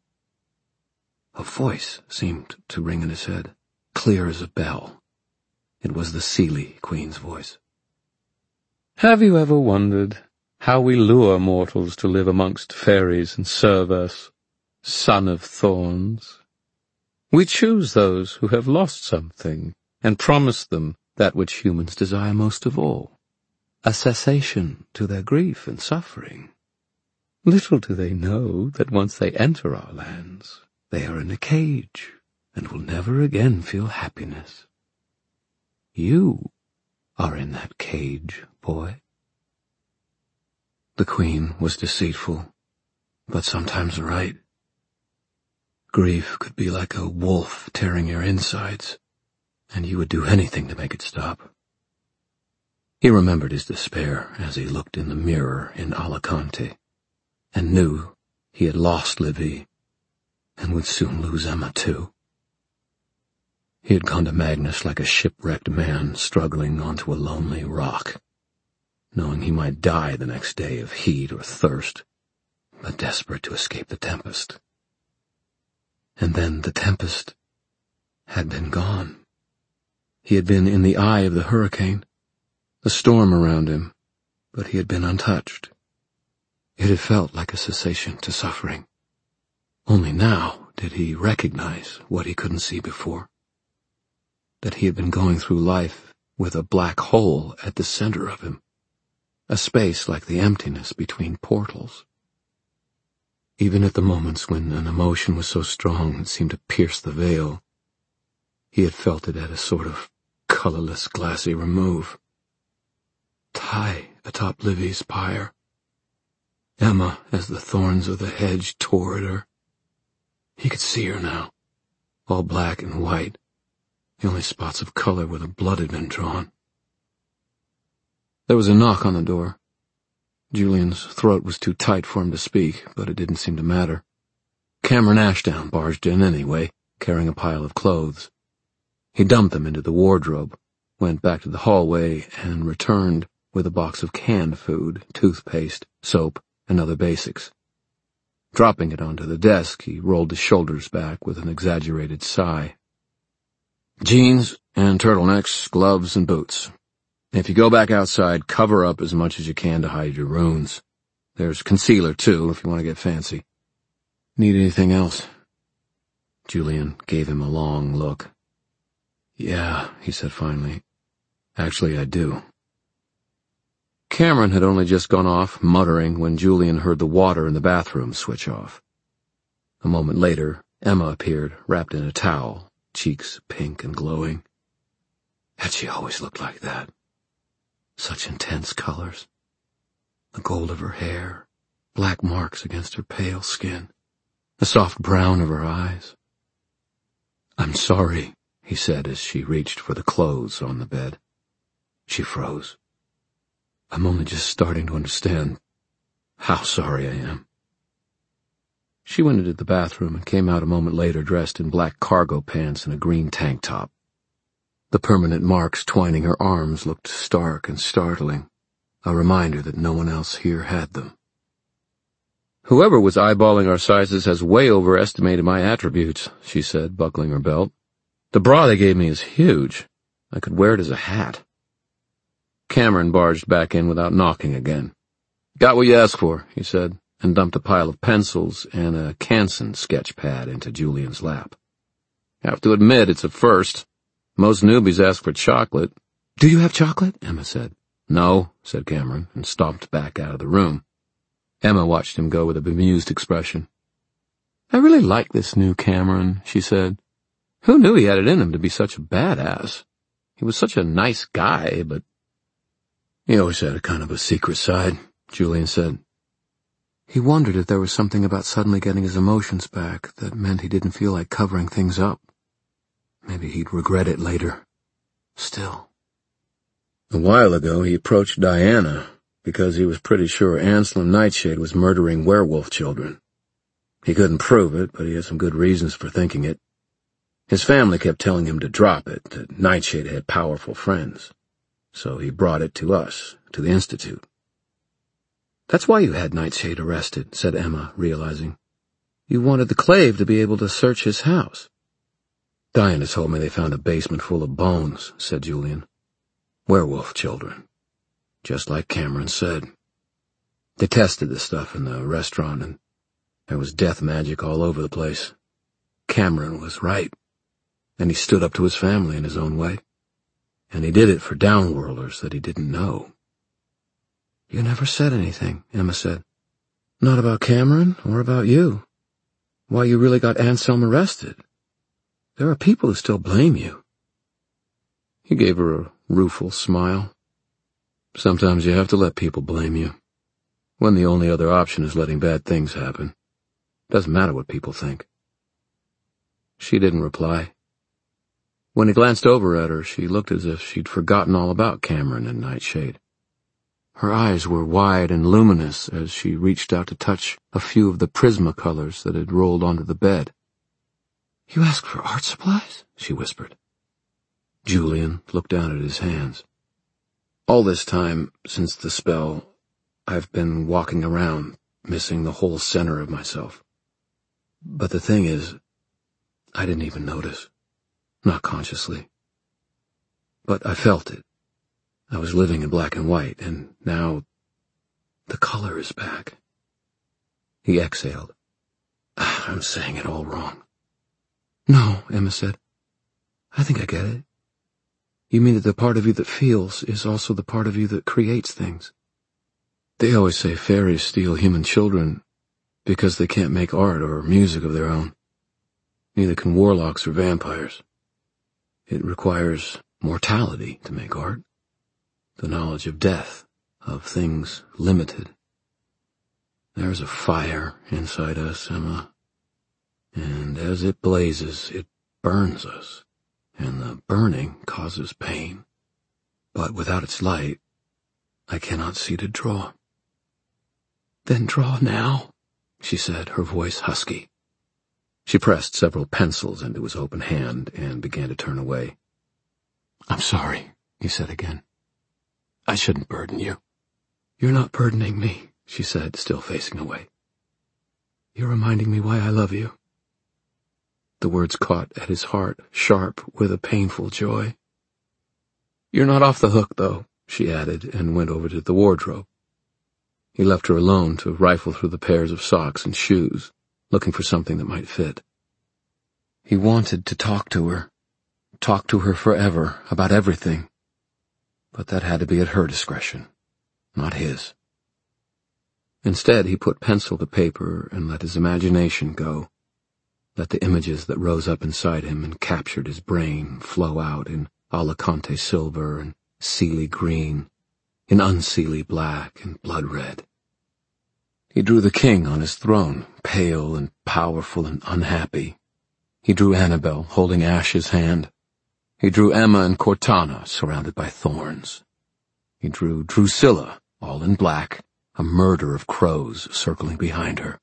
A voice seemed to ring in his head, clear as a bell. It was the Seelie Queen's voice. "Have you ever wondered how we lure mortals to live amongst fairies and serve us, son of thorns? We choose those who have lost something and promise them that which humans desire most of all, a cessation to their grief and suffering. Little do they know that once they enter our lands, they are in a cage and will never again feel happiness. You are in that cage, boy." The Queen was deceitful, but sometimes right. Grief could be like a wolf tearing your insides, and you would do anything to make it stop. He remembered his despair as he looked in the mirror in Alicante, and knew he had lost Livy, and would soon lose Emma too. He had gone to Magnus like a shipwrecked man struggling onto a lonely rock, knowing he might die the next day of heat or thirst, but desperate to escape the tempest. And then the tempest had been gone. He had been in the eye of the hurricane, the storm around him, but he had been untouched. It had felt like a cessation to suffering. Only now did he recognize what he couldn't see before, that he had been going through life with a black hole at the center of him, a space like the emptiness between portals. Even at the moments when an emotion was so strong it seemed to pierce the veil, he had felt it at a sort of colorless, glassy remove. Ty atop Livy's pyre. Emma as the thorns of the hedge tore at her. He could see her now, all black and white, the only spots of color where the blood had been drawn. There was a knock on the door. Julian's throat was too tight for him to speak, but it didn't seem to matter. Cameron Ashdown barged in anyway, carrying a pile of clothes. He dumped them into the wardrobe, went back to the hallway, and returned with a box of canned food, toothpaste, soap, and other basics. Dropping it onto the desk, he rolled his shoulders back with an exaggerated sigh. Jeans and turtlenecks, gloves and boots. If you go back outside, cover up as much as you can to hide your wounds. There's concealer, too, if you want to get fancy. Need anything else? Julian gave him a long look. Yeah, he said finally. Actually, I do. Cameron had only just gone off, muttering, when Julian heard the water in the bathroom switch off. A moment later, Emma appeared, wrapped in a towel, cheeks pink and glowing. Had she always looked like that? Such intense colors. The gold of her hair, black marks against her pale skin, the soft brown of her eyes. I'm sorry, he said as she reached for the clothes on the bed. She froze. I'm only just starting to understand how sorry I am. She went into the bathroom and came out a moment later dressed in black cargo pants and a green tank top. The permanent marks twining her arms looked stark and startling, a reminder that no one else here had them. Whoever was eyeballing our sizes has way overestimated my attributes, she said, buckling her belt. The bra they gave me is huge. I could wear it as a hat. Cameron barged back in without knocking again. Got what you asked for, he said, and dumped a pile of pencils and a Canson sketch pad into Julian's lap. Have to admit, it's a first. Most newbies ask for chocolate. Do you have chocolate? Emma said. No, said Cameron, and stomped back out of the room. Emma watched him go with a bemused expression. I really like this new Cameron, she said. Who knew he had it in him to be such a badass? He was such a nice guy, but... He always had a kind of a secret side, Julian said. He wondered if there was something about suddenly getting his emotions back that meant he didn't feel like covering things up. Maybe he'd regret it later. Still. A while ago he approached Diana because he was pretty sure Anselm Nightshade was murdering werewolf children. He couldn't prove it, but he had some good reasons for thinking it. His family kept telling him to drop it, that Nightshade had powerful friends. So he brought it to us, to the Institute. That's why you had Nightshade arrested, said Emma, realizing. You wanted the Clave to be able to search his house. Diana told me they found a basement full of bones, said Julian. Werewolf children. Just like Cameron said. They tested the stuff in the restaurant, and there was death magic all over the place. Cameron was right, and he stood up to his family in his own way. And he did it for downworlders that he didn't know. You never said anything, Emma said. Not about Cameron or about you. Why you really got Anselm arrested. There are people who still blame you. He gave her a rueful smile. Sometimes you have to let people blame you, when the only other option is letting bad things happen. Doesn't matter what people think. She didn't reply. When he glanced over at her, she looked as if she'd forgotten all about Cameron and Nightshade. Her eyes were wide and luminous as she reached out to touch a few of the prismacolors that had rolled onto the bed. You asked for art supplies? She whispered. Julian looked down at his hands. All this time, since the spell, I've been walking around, missing the whole center of myself. But the thing is, I didn't even notice. Not consciously. But I felt it. I was living in black and white, and now the color is back. He exhaled. I'm saying it all wrong. No, Emma said. I think I get it. You mean that the part of you that feels is also the part of you that creates things. They always say fairies steal human children because they can't make art or music of their own. Neither can warlocks or vampires. It requires mortality to make art. The knowledge of death, of things limited. There's a fire inside us, Emma. And as it blazes, it burns us. And the burning causes pain. But without its light, I cannot see to draw. Then draw now, she said, her voice husky. She pressed several pencils into his open hand and began to turn away. I'm sorry, he said again. I shouldn't burden you. You're not burdening me, she said, still facing away. You're reminding me why I love you. The words caught at his heart, sharp with a painful joy. You're not off the hook, though, she added, and went over to the wardrobe. He left her alone to rifle through the pairs of socks and shoes, looking for something that might fit. He wanted to talk to her forever, about everything. But that had to be at her discretion, not his. Instead, he put pencil to paper and let his imagination go. Let the images that rose up inside him and captured his brain flow out in Alicante silver and Seelie green, in unseelie black and blood red. He drew the king on his throne, pale and powerful and unhappy. He drew Annabel holding Ash's hand. He drew Emma and Cortana surrounded by thorns. He drew Drusilla, all in black, a murder of crows circling behind her.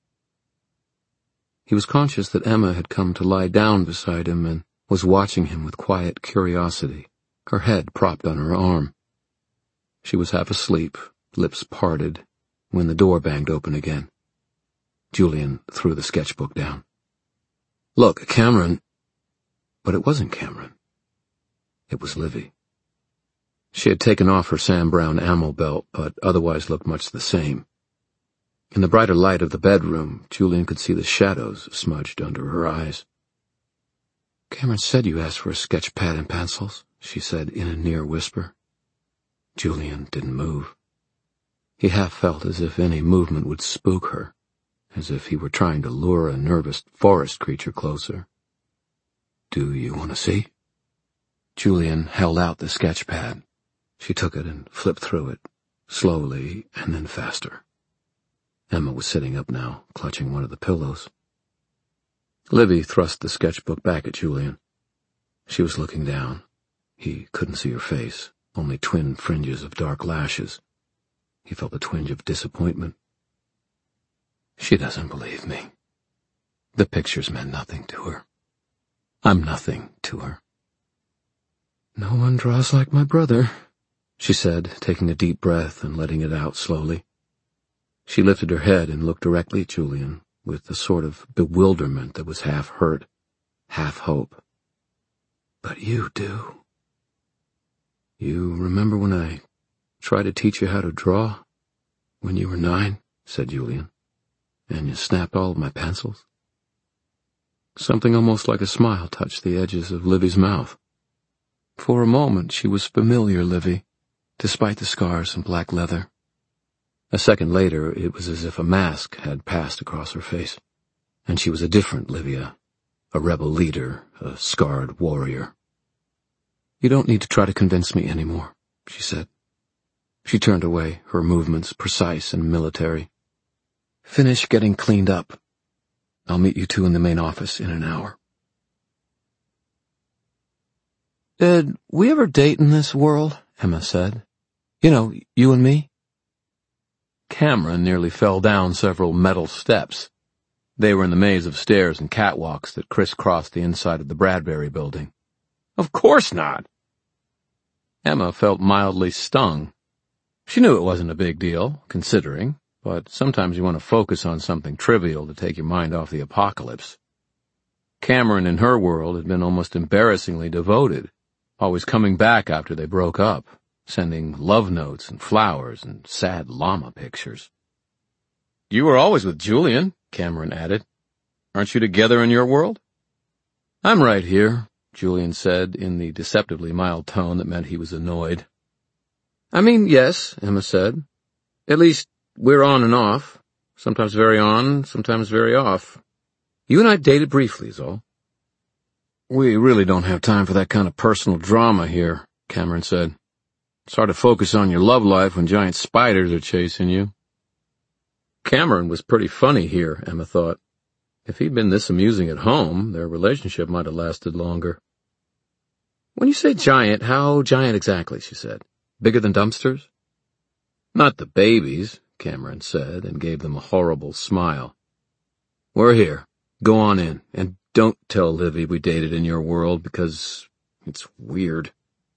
He was conscious that Emma had come to lie down beside him and was watching him with quiet curiosity, her head propped on her arm. She was half asleep, lips parted, when the door banged open again. Julian threw the sketchbook down. Look, Cameron. But it wasn't Cameron. It was Livy. She had taken off her Sam Brown ammo belt, but otherwise looked much the same. In the brighter light of the bedroom, Julian could see the shadows smudged under her eyes. Cameron said you asked for a sketch pad and pencils, she said in a near whisper. Julian didn't move. He half felt as if any movement would spook her, as if he were trying to lure a nervous forest creature closer. Do you want to see? Julian held out the sketch pad. She took it and flipped through it, slowly and then faster. Emma was sitting up now, clutching one of the pillows. Livy thrust the sketchbook back at Julian. She was looking down. He couldn't see her face, only twin fringes of dark lashes. He felt a twinge of disappointment. She doesn't believe me. The pictures meant nothing to her. I'm nothing to her. No one draws like my brother, she said, taking a deep breath and letting it out slowly. She lifted her head and looked directly at Julian, with a sort of bewilderment that was half hurt, half hope. But you do. You remember when I tried to teach you how to draw? When you were 9, said Julian, and you snapped all of my pencils? Something almost like a smile touched the edges of Livy's mouth. For a moment she was familiar Livy, despite the scars and black leather. A second later, it was as if a mask had passed across her face, and she was a different Livia, a rebel leader, a scarred warrior. You don't need to try to convince me anymore, she said. She turned away, her movements precise and military. Finish getting cleaned up. I'll meet you two in the main office in an hour. Did we ever date in this world? Emma said. You know, you and me? Cameron nearly fell down several metal steps. They were in the maze of stairs and catwalks that crisscrossed the inside of the Bradbury building. Of course not! Emma felt mildly stung. She knew it wasn't a big deal, considering, but sometimes you want to focus on something trivial to take your mind off the apocalypse. Cameron in her world had been almost embarrassingly devoted, always coming back after they broke up, sending love notes and flowers and sad llama pictures. You were always with Julian, Cameron added. Aren't you together in your world? I'm right here, Julian said in the deceptively mild tone that meant he was annoyed. I mean, yes, Emma said. At least, we're on and off. Sometimes very on, sometimes very off. You and I dated briefly, is all. We really don't have time for that kind of personal drama here, Cameron said. It's hard to focus on your love life when giant spiders are chasing you. Cameron was pretty funny here, Emma thought. If he'd been this amusing at home, their relationship might have lasted longer. When you say giant, how giant exactly, she said. Bigger than dumpsters? Not the babies, Cameron said, and gave them a horrible smile. We're here. Go on in, and don't tell Livy we dated in your world, because it's weird.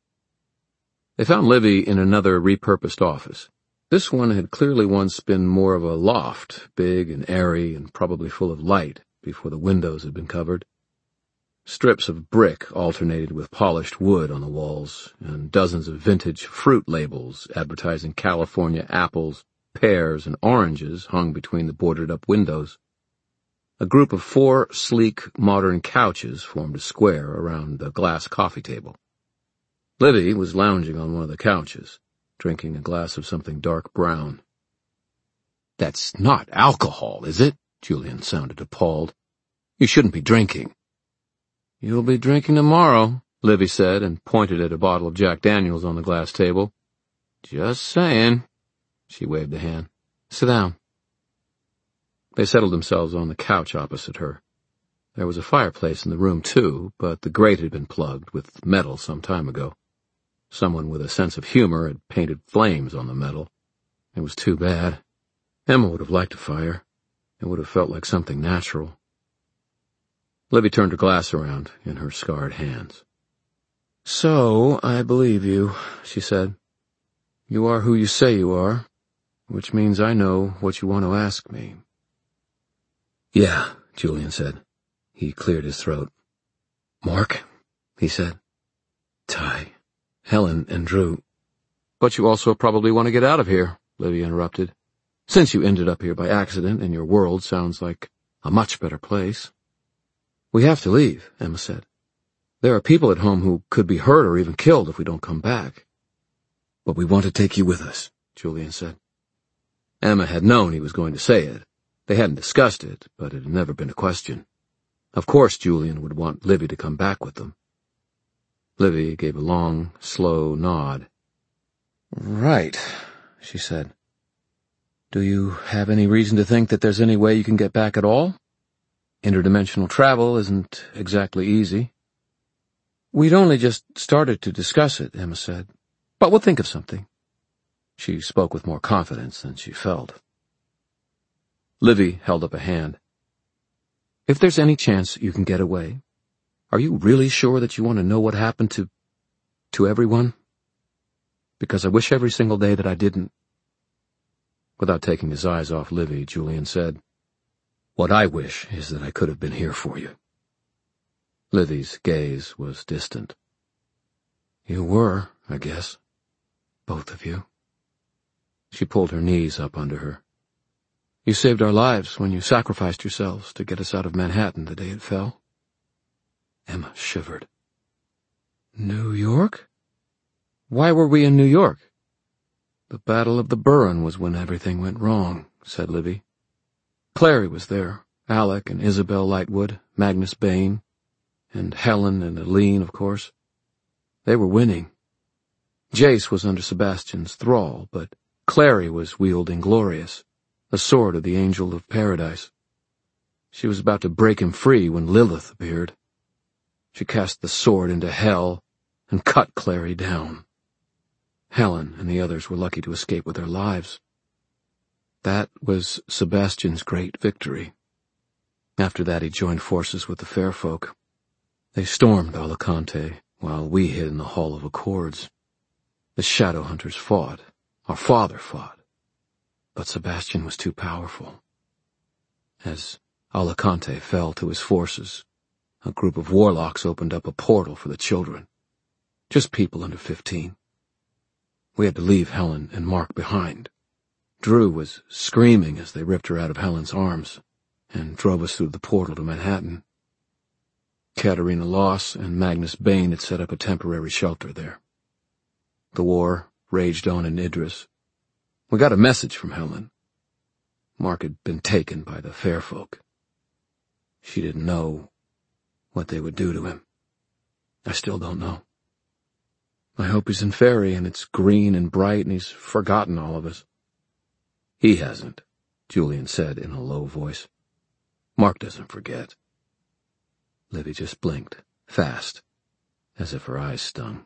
They found Livy in another repurposed office. This one had clearly once been more of a loft, big and airy and probably full of light before the windows had been covered. Strips of brick alternated with polished wood on the walls, and dozens of vintage fruit labels advertising California apples, pears, and oranges hung between the boarded-up windows. A group of 4 sleek, modern couches formed a square around the glass coffee table. Livy was lounging on one of the couches, drinking a glass of something dark brown. That's not alcohol, is it? Julian sounded appalled. You shouldn't be drinking. You'll be drinking tomorrow, Livy said, and pointed at a bottle of Jack Daniels on the glass table. Just saying. She waved a hand. Sit down. They settled themselves on the couch opposite her. There was a fireplace in the room, too, but the grate had been plugged with metal some time ago. Someone with a sense of humor had painted flames on the metal. It was too bad. Emma would have liked a fire. It would have felt like something natural. Livy turned her glass around in her scarred hands. So, I believe you, she said. You are who you say you are, which means I know what you want to ask me. Yeah, Julian said. He cleared his throat. Mark, he said. Ty, Helen, and Drew. But you also probably want to get out of here, Livy interrupted. Since you ended up here by accident and your world sounds like a much better place. We have to leave, Emma said. There are people at home who could be hurt or even killed if we don't come back. But we want to take you with us, Julian said. Emma had known he was going to say it. They hadn't discussed it, but it had never been a question. Of course Julian would want Livy to come back with them. Livy gave a long, slow nod. Right, she said. Do you have any reason to think that there's any way you can get back at all? Interdimensional travel isn't exactly easy. We'd only just started to discuss it, Emma said. But we'll think of something. She spoke with more confidence than she felt. Livy held up a hand. If there's any chance you can get away, are you really sure that you want to know what happened to everyone? Because I wish every single day that I didn't. Without taking his eyes off Livy, Julian said, What I wish is that I could have been here for you. Livy's gaze was distant. You were, I guess. Both of you. She pulled her knees up under her. You saved our lives when you sacrificed yourselves to get us out of Manhattan the day it fell. Emma shivered. New York? Why were we in New York? The Battle of the Burren was when everything went wrong, said Livy. Clary was there, Alec and Isabel Lightwood, Magnus Bane, and Helen and Aline, of course. They were winning. Jace was under Sebastian's thrall, but Clary was wielding Glorious, the sword of the Angel of Paradise. She was about to break him free when Lilith appeared. She cast the sword into hell and cut Clary down. Helen and the others were lucky to escape with their lives. That was Sebastian's great victory. After that, he joined forces with the fair folk. They stormed Alicante, while we hid in the Hall of Accords. The shadow hunters fought. Our father fought. But Sebastian was too powerful. As Alicante fell to his forces, a group of warlocks opened up a portal for the children. Just people under 15. We had to leave Helen and Mark behind. Drew was screaming as they ripped her out of Helen's arms and drove us through the portal to Manhattan. Katerina Loss and Magnus Bane had set up a temporary shelter there. The war raged on in Idris. We got a message from Helen. Mark had been taken by the fair folk. She didn't know what they would do to him. I still don't know. I hope he's in Ferry and it's green and bright and he's forgotten all of us. He hasn't, Julian said in a low voice. Mark doesn't forget. Livy just blinked, fast, as if her eyes stung.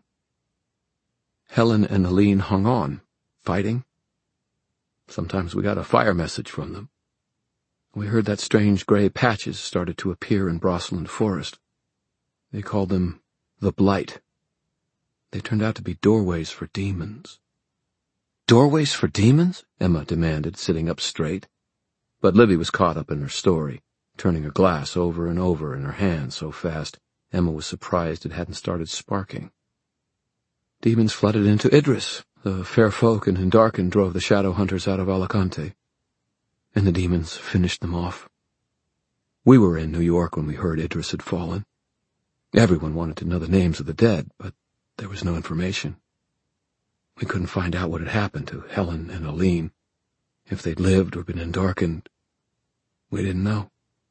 Helen and Aline hung on, fighting. Sometimes we got a fire message from them. We heard that strange gray patches started to appear in Brosseland Forest. They called them the Blight. They turned out to be doorways for demons. Doorways for demons? Emma demanded, sitting up straight. But Livy was caught up in her story, turning her glass over and over in her hand so fast Emma was surprised it hadn't started sparking. Demons flooded into Idris. The fair folk and Hindarken drove the shadow hunters out of Alicante. And the demons finished them off. We were in New York when we heard Idris had fallen. Everyone wanted to know the names of the dead, but there was no information. We couldn't find out what had happened to Helen and Aline. If they'd lived or been Hindarkened, we didn't know.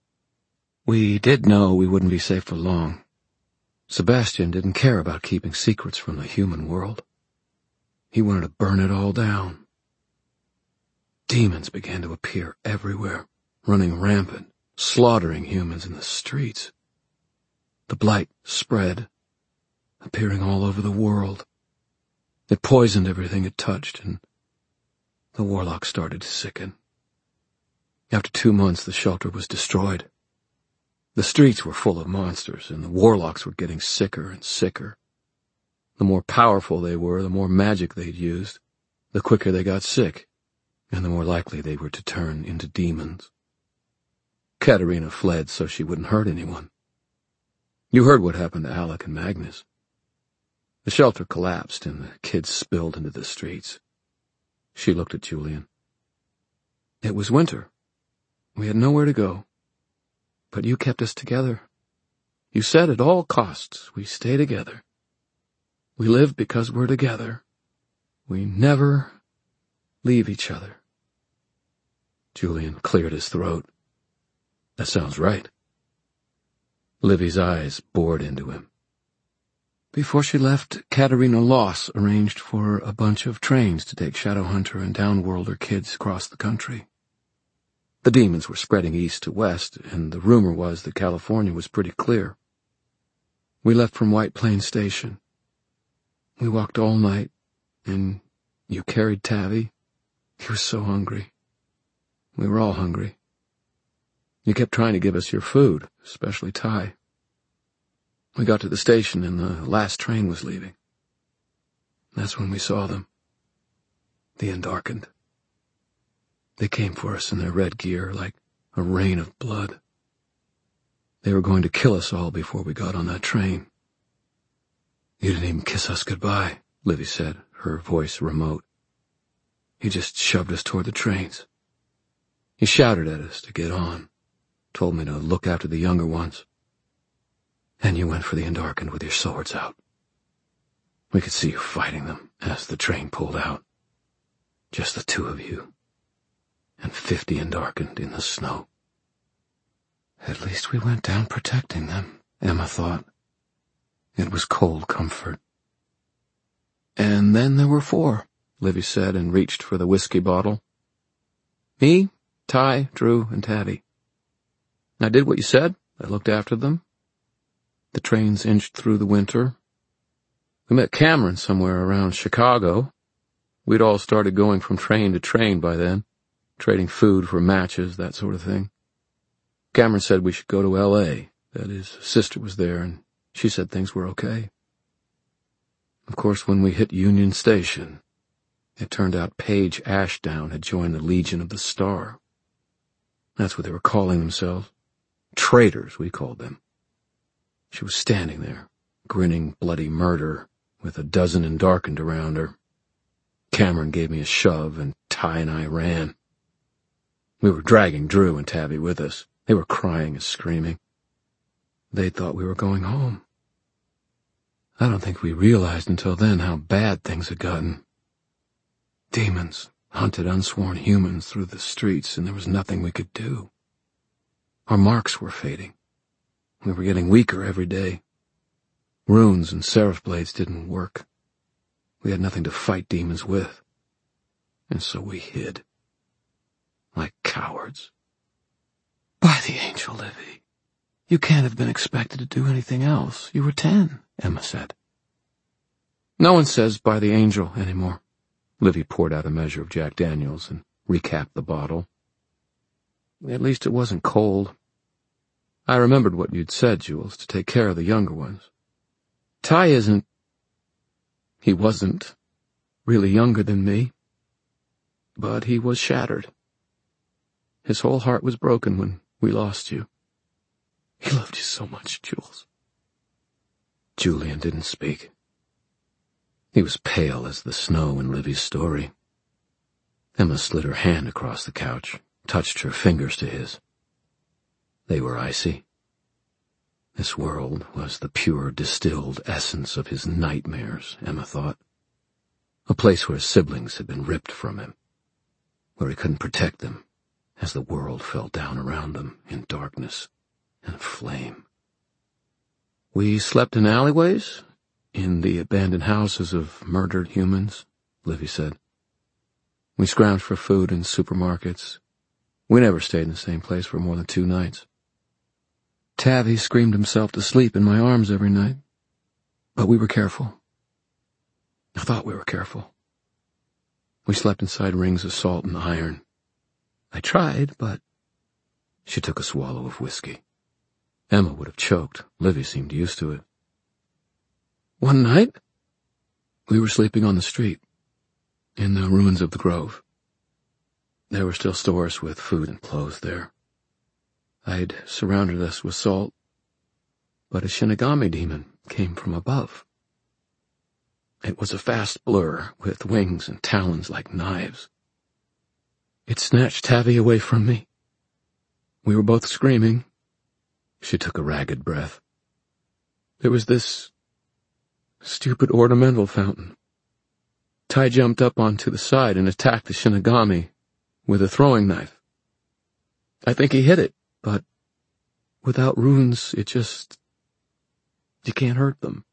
We did know we wouldn't be safe for long. Sebastian didn't care about keeping secrets from the human world. He wanted to burn it all down. Demons began to appear everywhere, running rampant, slaughtering humans in the streets. The blight spread, appearing all over the world. It poisoned everything it touched, and the warlock started to sicken. After 2 months, the shelter was destroyed. The streets were full of monsters, and the warlocks were getting sicker and sicker. The more powerful they were, the more magic they'd used, the quicker they got sick, and the more likely they were to turn into demons. Katerina fled so she wouldn't hurt anyone. You heard what happened to Alec and Magnus. The shelter collapsed, and the kids spilled into the streets. She looked at Julian. It was winter. We had nowhere to go. But you kept us together. You said at all costs we stay together. We live because we're together. We never leave each other. Julian cleared his throat. That sounds right. Livy's eyes bored into him. Before she left, Katerina Loss arranged for a bunch of trains to take Shadowhunter and Downworlder kids across the country. The demons were spreading east to west, and the rumor was that California was pretty clear. We left from White Plains Station. We walked all night, and you carried Tavi. He was so hungry. We were all hungry. You kept trying to give us your food, especially Ty. We got to the station, and the last train was leaving. That's when we saw them. The Hindarkened. They came for us in their red gear, like a rain of blood. They were going to kill us all before we got on that train. You didn't even kiss us goodbye, Livy said, her voice remote. You just shoved us toward the trains. You shouted at us to get on, told me to look after the younger ones. And you went for the Hindarkened with your swords out. We could see you fighting them as the train pulled out. Just the two of you. And 50 Hindarkened in the snow. At least we went down protecting them, Emma thought. It was cold comfort. And then there were 4, Livy said, and reached for the whiskey bottle. Me, Ty, Drew, and Tavi. I did what you said. I looked after them. The trains inched through the winter. We met Cameron somewhere around Chicago. We'd all started going from train to train by then, trading food for matches, that sort of thing. Cameron said we should go to L.A., that his sister was there, and she said things were okay. Of course, when we hit Union Station, it turned out Paige Ashdown had joined the Legion of the Star. That's what they were calling themselves. Traitors, we called them. She was standing there, grinning bloody murder, with a dozen and darkened around her. Cameron gave me a shove, and Ty and I ran. We were dragging Drew and Tabby with us. They were crying and screaming. They thought we were going home. I don't think we realized until then how bad things had gotten. Demons hunted unsworn humans through the streets, and there was nothing we could do. Our marks were fading. We were getting weaker every day. Runes and seraph blades didn't work. We had nothing to fight demons with. And so we hid. Like cowards. By the angel, Livy. You can't have been expected to do anything else. You were 10, Emma said. No one says by the angel anymore. Livy poured out a measure of Jack Daniels and recapped the bottle. At least it wasn't cold. I remembered what you'd said, Jules, to take care of the younger ones. Ty he wasn't really younger than me, but he was shattered. His whole heart was broken when we lost you. He loved you so much, Jules. Julian didn't speak. He was pale as the snow in Livy's story. Emma slid her hand across the couch, touched her fingers to his. They were icy. This world was the pure distilled essence of his nightmares, Emma thought. A place where his siblings had been ripped from him, where he couldn't protect them as the world fell down around them in darkness and flame. We slept in alleyways, in the abandoned houses of murdered humans, Livy said. We scrounged for food in supermarkets. We never stayed in the same place for more than 2 nights. Tabby screamed himself to sleep in my arms every night. But we were careful. I thought we were careful. We slept inside rings of salt and iron. I tried, but... She took a swallow of whiskey. Emma would have choked. Livy seemed used to it. One night, we were sleeping on the street, in the ruins of the Grove. There were still stores with food and clothes there. I'd surrounded us with salt, but a Shinigami demon came from above. It was a fast blur with wings and talons like knives. It snatched Tabby away from me. We were both screaming. She took a ragged breath. There was this stupid ornamental fountain. Ty jumped up onto the side and attacked the Shinigami with a throwing knife. I think he hit it, but without runes, you can't hurt them.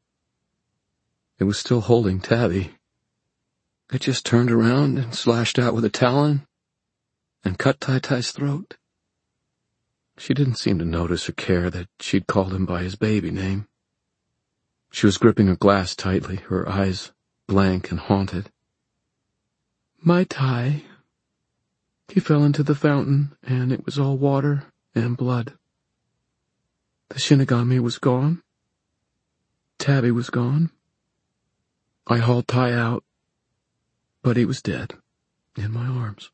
It was still holding Tabby. It just turned around and slashed out with a talon and cut Tai-Tai's throat. She didn't seem to notice or care that she'd called him by his baby name. She was gripping her glass tightly, her eyes blank and haunted. My Tai. He fell into the fountain, and it was all water and blood. The Shinigami was gone. Tabby was gone. I hauled Ty out, but he was dead in my arms.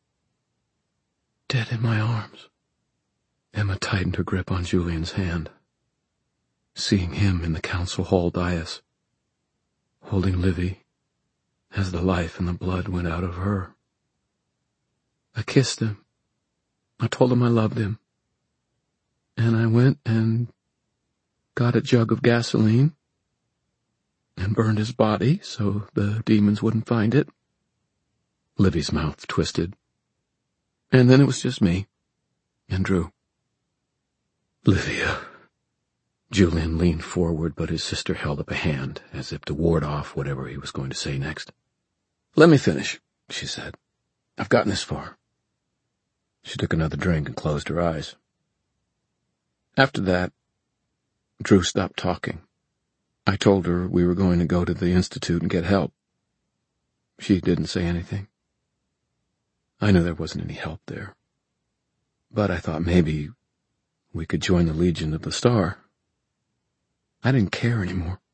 Dead in my arms. Emma tightened her grip on Julian's hand. Seeing him in the council hall dais, holding Livy as the life and the blood went out of her. I kissed him. I told him I loved him. And I went and got a jug of gasoline and burned his body so the demons wouldn't find it. Livy's mouth twisted. And then it was just me and Drew. Livia. Julian leaned forward, but his sister held up a hand, as if to ward off whatever he was going to say next. Let me finish, she said. I've gotten this far. She took another drink and closed her eyes. After that, Drew stopped talking. I told her we were going to go to the Institute and get help. She didn't say anything. I knew there wasn't any help there. But I thought maybe we could join the Legion of the Star. I didn't care anymore.